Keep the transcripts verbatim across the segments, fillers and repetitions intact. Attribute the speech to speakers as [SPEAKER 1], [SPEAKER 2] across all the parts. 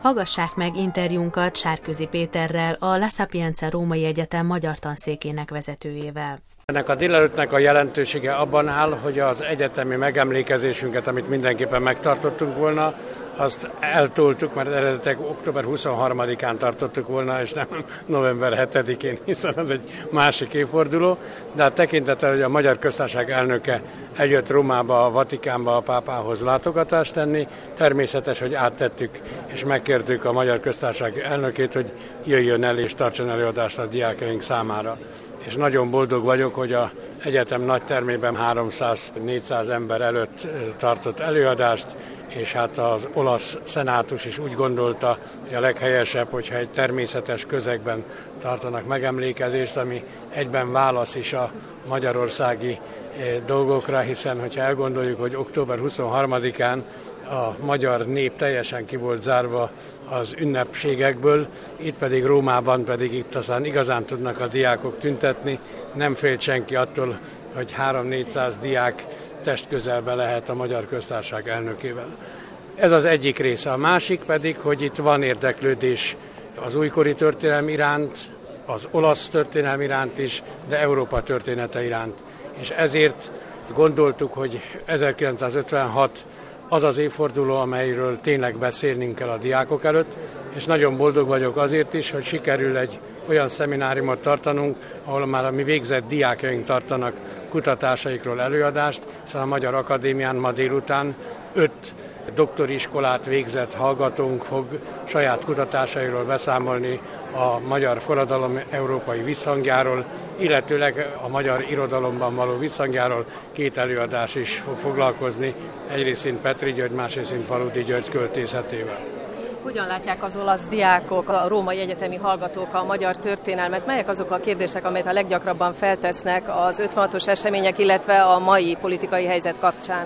[SPEAKER 1] Hallgassák meg interjúnkat Sárközi Péterrel, a La Sapienza Római Egyetem magyar tanszékének vezetőjével.
[SPEAKER 2] Ennek a délelőttnek a jelentősége abban áll, hogy az egyetemi megemlékezésünket, amit mindenképpen megtartottunk volna, azt eltoltuk, mert eredetileg október huszonharmadikán tartottuk volna, és nem november hetedikén, hiszen az egy másik évforduló, de a tekintettel, hogy a Magyar Köztársaság elnöke eljött Rómába, a Vatikánba a pápához látogatást tenni, természetes, hogy áttettük, és megkértük a Magyar Köztársaság elnökét, hogy jöjjön el és tartson előadást a diákjaink számára. És nagyon boldog vagyok, hogy az egyetem nagy termében háromszáz-négyszáz ember előtt tartott előadást, és hát az olasz szenátus is úgy gondolta, hogy a leghelyesebb, hogyha egy természetes közegben tartanak megemlékezést, ami egyben válasz is a magyarországi dolgokra, hiszen hogyha elgondoljuk, hogy október huszonharmadikán a magyar nép teljesen ki volt zárva az ünnepségekből, itt pedig Rómában pedig itt aztán igazán tudnak a diákok tüntetni, nem félt senki attól, hogy háromszáz-négyszáz diák testközelben lehet a Magyar Köztársaság elnökével. Ez az egyik része. A másik pedig, hogy itt van érdeklődés az újkori történelem iránt, az olasz történelem iránt is, de Európa története iránt. És ezért gondoltuk, hogy ezerkilencszázötvenhat az az évforduló, amelyről tényleg beszélnünk kell a diákok előtt, és nagyon boldog vagyok azért is, hogy sikerül egy olyan szemináriumot tartanunk, ahol már a mi végzett diákjaink tartanak kutatásaikról előadást, hiszen a Magyar Akadémián ma délután öt doktori iskolát végzett hallgatónk fog saját kutatásairól beszámolni a magyar forradalom európai visszhangjáról, illetőleg a magyar irodalomban való visszhangjáról. Két előadás is fog foglalkozni, egyrészt Petri György, másrészt Faludi György költészetével.
[SPEAKER 3] Hogyan látják az olasz diákok, a római egyetemi hallgatók a magyar történelmet? Melyek azok a kérdések, amelyet a leggyakrabban feltesznek az ötvenhatos események, illetve a mai politikai helyzet kapcsán?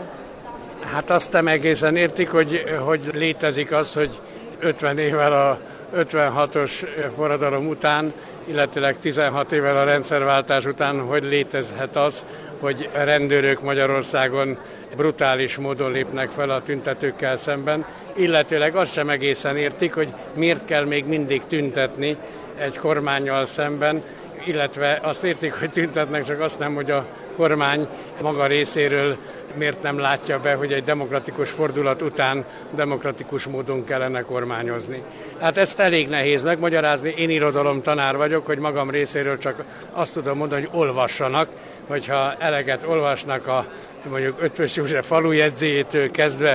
[SPEAKER 2] Hát azt nem egészen értik, hogy, hogy létezik az, hogy ötven évvel a ötvenhatos forradalom után, illetőleg tizenhat évvel a rendszerváltás után, hogy létezhet az, hogy rendőrök Magyarországon brutális módon lépnek fel a tüntetőkkel szemben, illetőleg azt sem egészen értik, hogy miért kell még mindig tüntetni egy kormánnyal szemben, illetve azt értik, hogy tüntetnek, csak azt nem, hogy a kormány maga részéről miért nem látja be, hogy egy demokratikus fordulat után demokratikus módon kellene kormányozni. Hát ezt elég nehéz megmagyarázni. Én irodalomtanár vagyok, hogy magam részéről csak azt tudom mondani, hogy olvassanak, hogyha eleget olvasnak a mondjuk Eötvös József falujegyzéjétől kezdve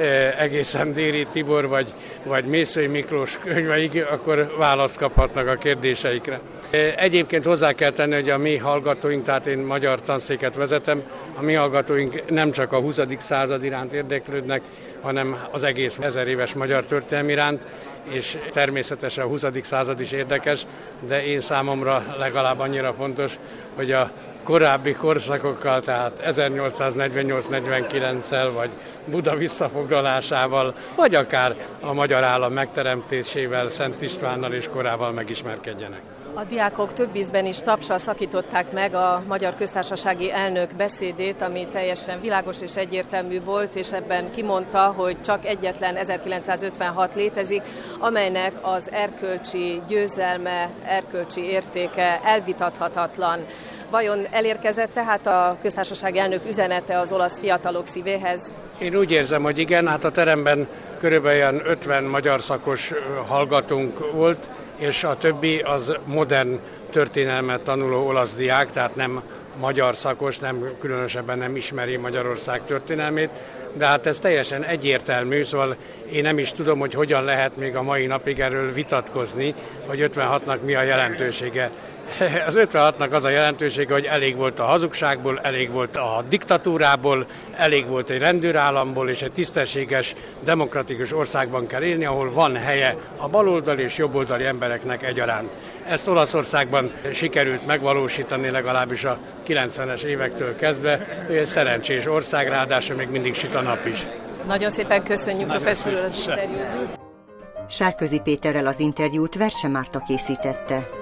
[SPEAKER 2] egészen Déri Tibor vagy, vagy Mészöly Miklós könyveig, akkor választ kaphatnak a kérdéseikre. Egyébként hozzá kell tenni, hogy a mi hallgatóink, tehát én magyar tanszéket vezetem, a mi hallgatóink nem csak a huszadik század iránt érdeklődnek, hanem az egész ezer éves magyar történelem iránt, és természetesen a huszadik század is érdekes, de én számomra legalább annyira fontos, hogy a korábbi korszakokkal, tehát ezernyolcszáznegyvennyolc negyvenkilenccel, vagy Buda visszafoglalásával, vagy akár a magyar állam megteremtésével, Szent Istvánnal és korával megismerkedjenek.
[SPEAKER 3] A diákok több ízben is tapssal szakították meg a Magyar Köztársasági Elnök beszédét, ami teljesen világos és egyértelmű volt, és ebben kimondta, hogy csak egyetlen ezerkilencszázötvenhat létezik, amelynek az erkölcsi győzelme, erkölcsi értéke elvitathatatlan. Vajon elérkezett tehát a köztársasági elnök üzenete az olasz fiatalok szívéhez?
[SPEAKER 2] Én úgy érzem, hogy igen, hát a teremben körülbelül ötven magyar szakos hallgatónk volt, és a többi az modern történelmet tanuló olasz diák, tehát nem magyar szakos, nem különösebben nem ismeri Magyarország történelmét, de hát ez teljesen egyértelmű, szóval én nem is tudom, hogy hogyan lehet még a mai napig erről vitatkozni, hogy ötvenhatnak mi a jelentősége. Az ötvenhatnak az a jelentősége, hogy elég volt a hazugságból, elég volt a diktatúrából, elég volt egy rendőrállamból, és egy tisztességes, demokratikus országban kell élni, ahol van helye a baloldali és jobboldali embereknek egyaránt. Ezt Olaszországban sikerült megvalósítani legalábbis a kilencvenes évektől kezdve, hogy egy szerencsés ország, ráadásul még mindig süt a nap is.
[SPEAKER 3] Nagyon szépen köszönjük, professzor úr, az interjút.
[SPEAKER 4] Sárközi Péterrel az interjút Verse Márta készítette.